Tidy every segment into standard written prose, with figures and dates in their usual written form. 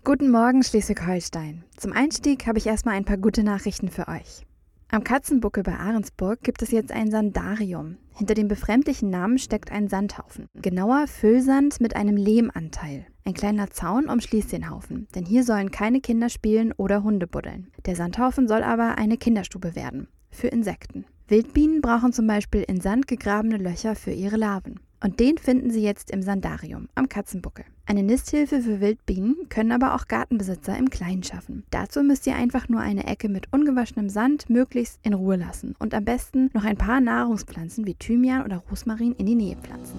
Guten Morgen Schleswig-Holstein. Zum Einstieg habe ich erstmal ein paar gute Nachrichten für euch. Am Katzenbuckel bei Ahrensburg gibt es jetzt ein Sandarium. Hinter dem befremdlichen Namen steckt ein Sandhaufen. Genauer Füllsand mit einem Lehmanteil. Ein kleiner Zaun umschließt den Haufen, denn hier sollen keine Kinder spielen oder Hunde buddeln. Der Sandhaufen soll aber eine Kinderstube werden. Für Insekten. Wildbienen brauchen zum Beispiel in Sand gegrabene Löcher für ihre Larven. Und den finden sie jetzt im Sandarium am Katzenbuckel. Eine Nisthilfe für Wildbienen können aber auch Gartenbesitzer im Kleinen schaffen. Dazu müsst ihr einfach nur eine Ecke mit ungewaschenem Sand möglichst in Ruhe lassen und am besten noch ein paar Nahrungspflanzen wie Thymian oder Rosmarin in die Nähe pflanzen.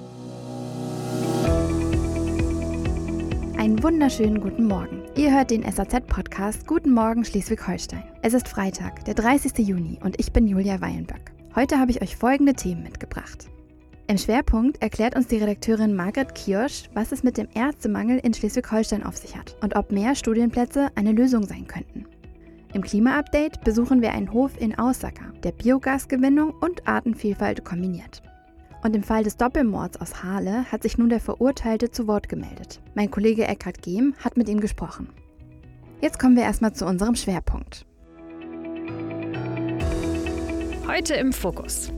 Einen wunderschönen guten Morgen. Ihr hört den SAZ-Podcast Guten Morgen Schleswig-Holstein. Es ist Freitag, der 30. Juni und ich bin Julia Weilenböck. Heute habe ich euch folgende Themen mitgebracht. Im Schwerpunkt erklärt uns die Redakteurin Margret Kiosch, was es mit dem Ärztemangel in Schleswig-Holstein auf sich hat und ob mehr Studienplätze eine Lösung sein könnten. Im Klima-Update besuchen wir einen Hof in Aussacker, der Biogasgewinnung und Artenvielfalt kombiniert. Und im Fall des Doppelmords aus Hahle hat sich nun der Verurteilte zu Wort gemeldet. Mein Kollege Eckhard Gehm hat mit ihm gesprochen. Jetzt kommen wir erstmal zu unserem Schwerpunkt. Heute im Fokus.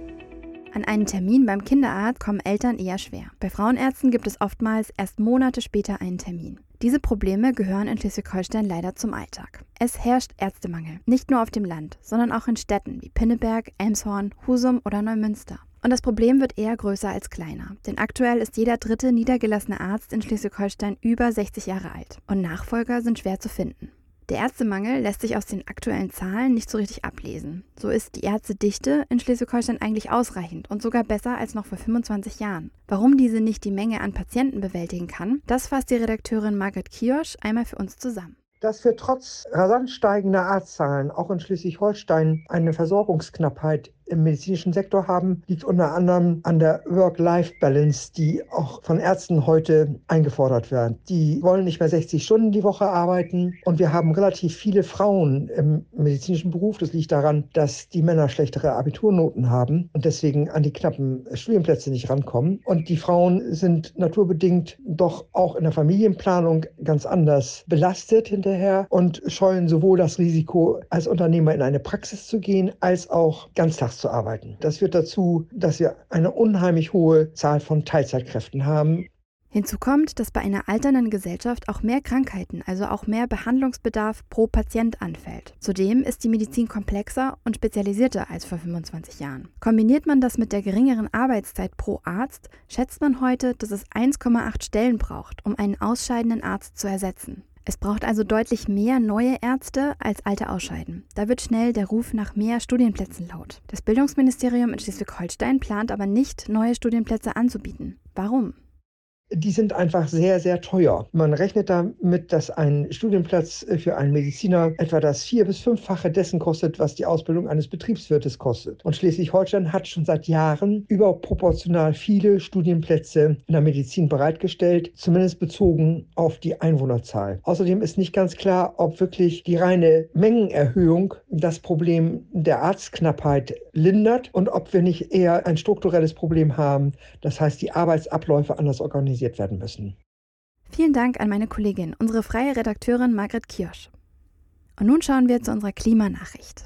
An einen Termin beim Kinderarzt kommen Eltern eher schwer. Bei Frauenärzten gibt es oftmals erst Monate später einen Termin. Diese Probleme gehören in Schleswig-Holstein leider zum Alltag. Es herrscht Ärztemangel, nicht nur auf dem Land, sondern auch in Städten wie Pinneberg, Elmshorn, Husum oder Neumünster. Und das Problem wird eher größer als kleiner, denn aktuell ist jeder dritte niedergelassene Arzt in Schleswig-Holstein über 60 Jahre alt und Nachfolger sind schwer zu finden. Der Ärztemangel lässt sich aus den aktuellen Zahlen nicht so richtig ablesen. So ist die Ärztedichte in Schleswig-Holstein eigentlich ausreichend und sogar besser als noch vor 25 Jahren. Warum diese nicht die Menge an Patienten bewältigen kann, das fasst die Redakteurin Margret Kiosch einmal für uns zusammen. Dass wir trotz rasant steigender Arztzahlen auch in Schleswig-Holstein eine Versorgungsknappheit im medizinischen Sektor haben, liegt unter anderem an der Work-Life-Balance, die auch von Ärzten heute eingefordert wird. Die wollen nicht mehr 60 Stunden die Woche arbeiten und wir haben relativ viele Frauen im medizinischen Beruf. Das liegt daran, dass die Männer schlechtere Abiturnoten haben und deswegen an die knappen Studienplätze nicht rankommen. Und die Frauen sind naturbedingt doch auch in der Familienplanung ganz anders belastet hinterher und scheuen sowohl das Risiko, als Unternehmer in eine Praxis zu gehen, als auch ganztags zu arbeiten. Das führt dazu, dass wir eine unheimlich hohe Zahl von Teilzeitkräften haben. Hinzu kommt, dass bei einer alternden Gesellschaft auch mehr Krankheiten, also auch mehr Behandlungsbedarf pro Patient anfällt. Zudem ist die Medizin komplexer und spezialisierter als vor 25 Jahren. Kombiniert man das mit der geringeren Arbeitszeit pro Arzt, schätzt man heute, dass es 1,8 Stellen braucht, um einen ausscheidenden Arzt zu ersetzen. Es braucht also deutlich mehr neue Ärzte als alte ausscheiden. Da wird schnell der Ruf nach mehr Studienplätzen laut. Das Bildungsministerium in Schleswig-Holstein plant aber nicht, neue Studienplätze anzubieten. Warum? Die sind einfach sehr, sehr teuer. Man rechnet damit, dass ein Studienplatz für einen Mediziner etwa das 4- bis 5-fache dessen kostet, was die Ausbildung eines Betriebswirtes kostet. Und Schleswig-Holstein hat schon seit Jahren überproportional viele Studienplätze in der Medizin bereitgestellt, zumindest bezogen auf die Einwohnerzahl. Außerdem ist nicht ganz klar, ob wirklich die reine Mengenerhöhung das Problem der Arztknappheit lindert und ob wir nicht eher ein strukturelles Problem haben, das heißt die Arbeitsabläufe anders organisiert werden müssen. Vielen Dank an meine Kollegin, unsere freie Redakteurin Margret Kiosch. Und nun schauen wir zu unserer Klimanachricht.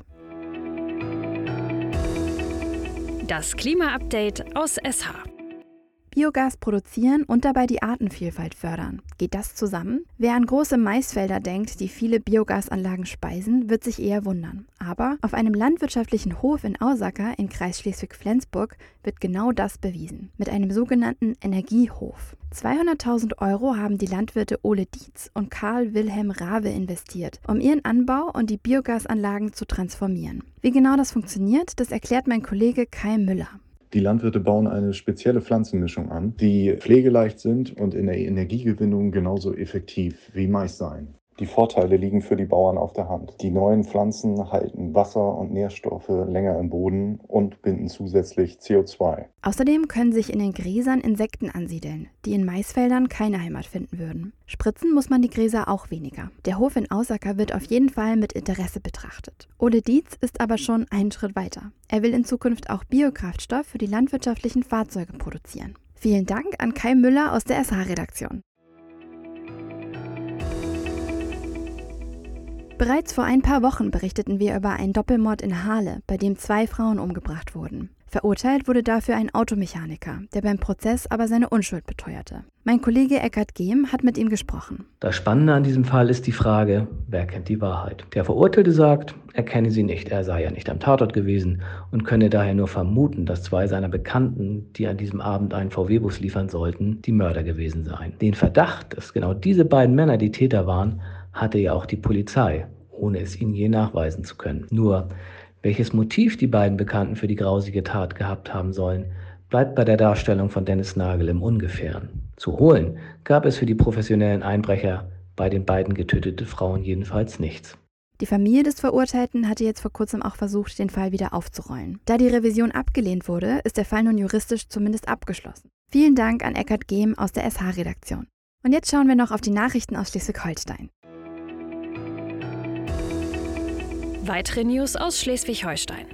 Das Klima-Update aus SH. Biogas produzieren und dabei die Artenvielfalt fördern. Geht das zusammen? Wer an große Maisfelder denkt, die viele Biogasanlagen speisen, wird sich eher wundern. Aber auf einem landwirtschaftlichen Hof in Aussacker in Kreis Schleswig-Flensburg wird genau das bewiesen. Mit einem sogenannten Energiehof. 200.000 € haben die Landwirte Ole Dietz und Karl Wilhelm Rawe investiert, um ihren Anbau und die Biogasanlagen zu transformieren. Wie genau das funktioniert, das erklärt mein Kollege Kai Müller. Die Landwirte bauen eine spezielle Pflanzenmischung an, die pflegeleicht sind und in der Energiegewinnung genauso effektiv wie Mais seien. Die Vorteile liegen für die Bauern auf der Hand. Die neuen Pflanzen halten Wasser und Nährstoffe länger im Boden und binden zusätzlich CO2. Außerdem können sich in den Gräsern Insekten ansiedeln, die in Maisfeldern keine Heimat finden würden. Spritzen muss man die Gräser auch weniger. Der Hof in Aussacker wird auf jeden Fall mit Interesse betrachtet. Ole Dietz ist aber schon einen Schritt weiter. Er will in Zukunft auch Biokraftstoff für die landwirtschaftlichen Fahrzeuge produzieren. Vielen Dank an Kai Müller aus der SH-Redaktion. Bereits vor ein paar Wochen berichteten wir über einen Doppelmord in Halle, bei dem 2 Frauen umgebracht wurden. Verurteilt wurde dafür ein Automechaniker, der beim Prozess aber seine Unschuld beteuerte. Mein Kollege Eckart Gehm hat mit ihm gesprochen. Das Spannende an diesem Fall ist die Frage, wer kennt die Wahrheit? Der Verurteilte sagt, er kenne sie nicht, er sei ja nicht am Tatort gewesen und könne daher nur vermuten, dass 2 seiner Bekannten, die an diesem Abend einen VW-Bus liefern sollten, die Mörder gewesen seien. Den Verdacht, dass genau diese beiden Männer die Täter waren, hatte ja auch die Polizei, ohne es ihnen je nachweisen zu können. Nur, welches Motiv die beiden Bekannten für die grausige Tat gehabt haben sollen, bleibt bei der Darstellung von Dennis Nagel im Ungefähren. Zu holen gab es für die professionellen Einbrecher bei den beiden getöteten Frauen jedenfalls nichts. Die Familie des Verurteilten hatte jetzt vor kurzem auch versucht, den Fall wieder aufzurollen. Da die Revision abgelehnt wurde, ist der Fall nun juristisch zumindest abgeschlossen. Vielen Dank an Eckart Gehm aus der SH-Redaktion. Und jetzt schauen wir noch auf die Nachrichten aus Schleswig-Holstein. Weitere News aus Schleswig-Holstein.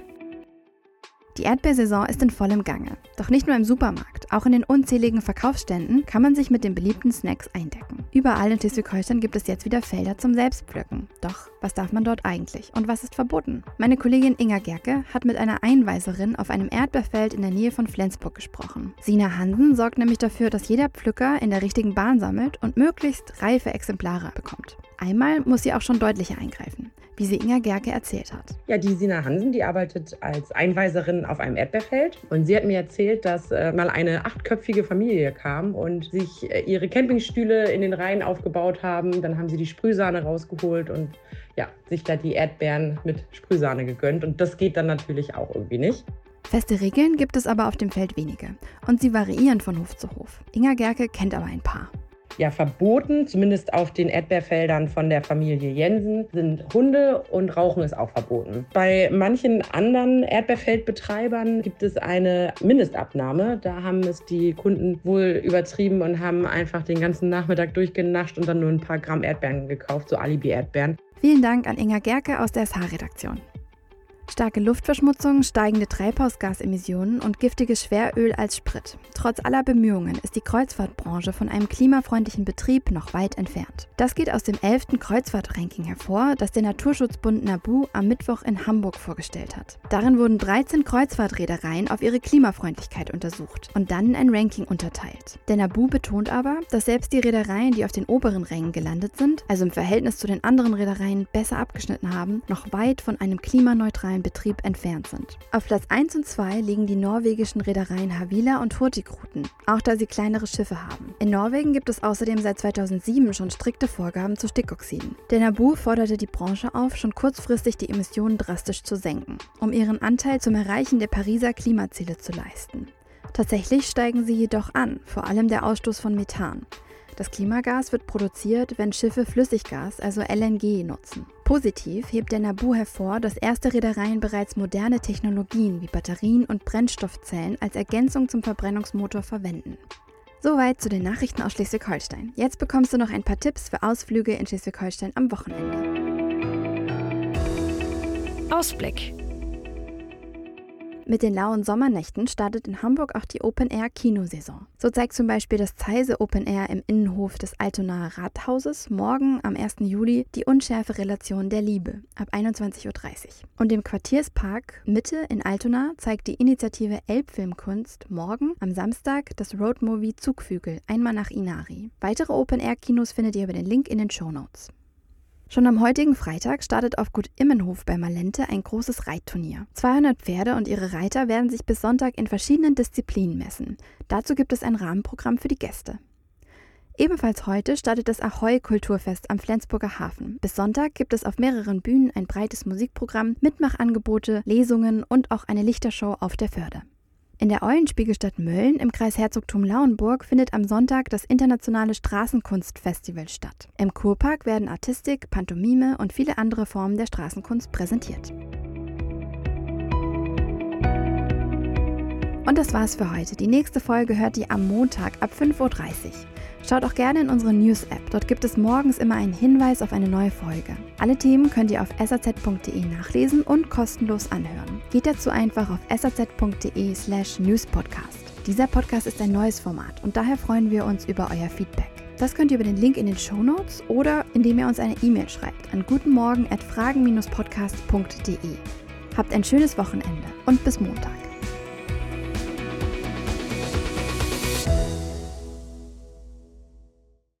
Die Erdbeersaison ist in vollem Gange. Doch nicht nur im Supermarkt, auch in den unzähligen Verkaufsständen kann man sich mit den beliebten Snacks eindecken. Überall in Schleswig-Holstein gibt es jetzt wieder Felder zum Selbstpflücken. Doch was darf man dort eigentlich und was ist verboten? Meine Kollegin Inga Gerke hat mit einer Einweiserin auf einem Erdbeerfeld in der Nähe von Flensburg gesprochen. Sina Hansen sorgt nämlich dafür, dass jeder Pflücker in der richtigen Bahn sammelt und möglichst reife Exemplare bekommt. Einmal muss sie auch schon deutlicher eingreifen, wie sie Inga Gerke erzählt hat. Ja, die Sina Hansen, die arbeitet als Einweiserin auf einem Erdbeerfeld. Und sie hat mir erzählt, dass mal eine 8-köpfige Familie kam und sich ihre Campingstühle in den Reihen aufgebaut haben. Dann haben sie die Sprühsahne rausgeholt und ja, sich da die Erdbeeren mit Sprühsahne gegönnt. Und das geht dann natürlich auch irgendwie nicht. Feste Regeln gibt es aber auf dem Feld wenige. Und sie variieren von Hof zu Hof. Inga Gerke kennt aber ein paar. Ja, verboten, zumindest auf den Erdbeerfeldern von der Familie Jensen, sind Hunde und Rauchen ist auch verboten. Bei manchen anderen Erdbeerfeldbetreibern gibt es eine Mindestabnahme. Da haben es die Kunden wohl übertrieben und haben einfach den ganzen Nachmittag durchgenascht und dann nur ein paar Gramm Erdbeeren gekauft, so Alibi-Erdbeeren. Vielen Dank an Inga Gerke aus der SH-Redaktion. Starke Luftverschmutzung, steigende Treibhausgasemissionen und giftiges Schweröl als Sprit. Trotz aller Bemühungen ist die Kreuzfahrtbranche von einem klimafreundlichen Betrieb noch weit entfernt. Das geht aus dem 11. Kreuzfahrt-Ranking hervor, das der Naturschutzbund NABU am Mittwoch in Hamburg vorgestellt hat. Darin wurden 13 Kreuzfahrtreedereien auf ihre Klimafreundlichkeit untersucht und dann in ein Ranking unterteilt. Der NABU betont aber, dass selbst die Reedereien, die auf den oberen Rängen gelandet sind, also im Verhältnis zu den anderen Reedereien besser abgeschnitten haben, noch weit von einem klimaneutralen Betrieb entfernt sind. Auf Platz 1 und 2 liegen die norwegischen Reedereien Havila und Hurtigruten, auch da sie kleinere Schiffe haben. In Norwegen gibt es außerdem seit 2007 schon strikte Vorgaben zu Stickoxiden. Der NABU forderte die Branche auf, schon kurzfristig die Emissionen drastisch zu senken, um ihren Anteil zum Erreichen der Pariser Klimaziele zu leisten. Tatsächlich steigen sie jedoch an, vor allem der Ausstoß von Methan. Das Klimagas wird produziert, wenn Schiffe Flüssiggas, also LNG, nutzen. Positiv hebt der NABU hervor, dass erste Reedereien bereits moderne Technologien wie Batterien und Brennstoffzellen als Ergänzung zum Verbrennungsmotor verwenden. Soweit zu den Nachrichten aus Schleswig-Holstein. Jetzt bekommst du noch ein paar Tipps für Ausflüge in Schleswig-Holstein am Wochenende. Ausblick. Mit den lauen Sommernächten startet in Hamburg auch die Open-Air-Kinosaison. So zeigt zum Beispiel das Zeise Open Air im Innenhof des Altonaer Rathauses morgen am 1. Juli die unschärfe Relation der Liebe ab 21:30 Uhr. Und im Quartierspark Mitte in Altona zeigt die Initiative Elbfilmkunst morgen am Samstag das Roadmovie Zugvögel einmal nach Inari. Weitere Open-Air-Kinos findet ihr über den Link in den Shownotes. Schon am heutigen Freitag startet auf Gut Immenhof bei Malente ein großes Reitturnier. 200 Pferde und ihre Reiter werden sich bis Sonntag in verschiedenen Disziplinen messen. Dazu gibt es ein Rahmenprogramm für die Gäste. Ebenfalls heute startet das Ahoi-Kulturfest am Flensburger Hafen. Bis Sonntag gibt es auf mehreren Bühnen ein breites Musikprogramm, Mitmachangebote, Lesungen und auch eine Lichtershow auf der Förde. In der Eulenspiegelstadt Mölln im Kreis Herzogtum Lauenburg findet am Sonntag das internationale Straßenkunstfestival statt. Im Kurpark werden Artistik, Pantomime und viele andere Formen der Straßenkunst präsentiert. Und das war's für heute. Die nächste Folge hört ihr am Montag ab 5:30 Uhr. Schaut auch gerne in unsere News-App. Dort gibt es morgens immer einen Hinweis auf eine neue Folge. Alle Themen könnt ihr auf saz.de nachlesen und kostenlos anhören. Geht dazu einfach auf saz.de/newspodcast. Dieser Podcast ist ein neues Format und daher freuen wir uns über euer Feedback. Das könnt ihr über den Link in den Shownotes oder indem ihr uns eine E-Mail schreibt an gutenmorgen@fragen-podcast.de. Habt ein schönes Wochenende und bis Montag.